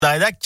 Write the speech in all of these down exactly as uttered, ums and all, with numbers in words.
La rédac.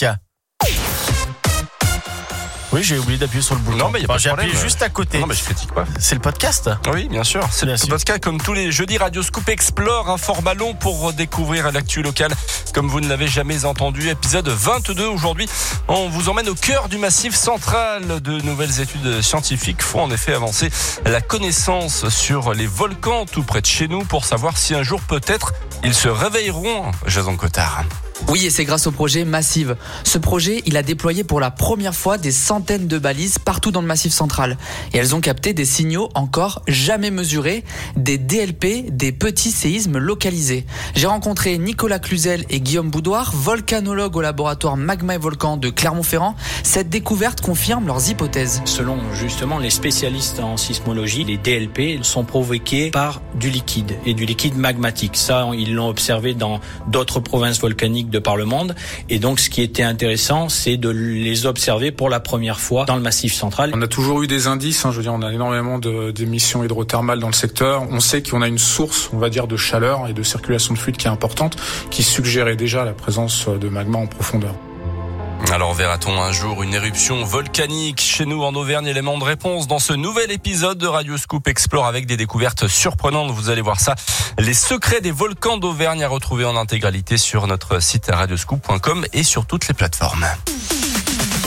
Oui, j'ai oublié d'appuyer sur le bouton. Non, mais il y a enfin, pas de j'ai problème. appuyé juste à côté. Non, mais je critique pas. C'est le podcast. Oui, bien sûr. C'est Bien le sûr. podcast comme tous les jeudis. Radio Scoop Explore, un format long pour découvrir l'actu locale comme vous ne l'avez jamais entendu. Épisode vingt-deux aujourd'hui. On vous emmène au cœur du massif central. De nouvelles études scientifiques font en effet avancer la connaissance sur les volcans tout près de chez nous pour savoir si un jour peut-être ils se réveilleront. Jason Cotard. Oui, et c'est grâce au projet Massive. Ce projet, il a déployé pour la première fois des centaines de balises partout dans le Massif central. Et elles ont capté des signaux encore jamais mesurés, des D L P, des petits séismes localisés. J'ai rencontré Nicolas Cluzel et Guillaume Boudoir, volcanologues au laboratoire Magma et Volcan de Clermont-Ferrand. Cette découverte confirme leurs hypothèses. Selon justement les spécialistes en sismologie, les D L P sont provoqués par du liquide et du liquide magmatique. Ça, ils l'ont observé dans d'autres provinces volcaniques de par le monde. Et donc, ce qui était intéressant, c'est de les observer pour la première fois dans le Massif central. On a toujours eu des indices, hein, je veux dire, on a énormément de, d'émissions hydrothermales dans le secteur. On sait qu'on a une source, on va dire, de chaleur et de circulation de fluide qui est importante, qui suggérait déjà la présence de magma en profondeur. Alors verra-t-on un jour une éruption volcanique chez nous en Auvergne? Élément de réponse dans ce nouvel épisode de Radio Scoop Explore avec des découvertes surprenantes. Vous allez voir ça. Les secrets des volcans d'Auvergne à retrouver en intégralité sur notre site radioscoop point com et sur toutes les plateformes.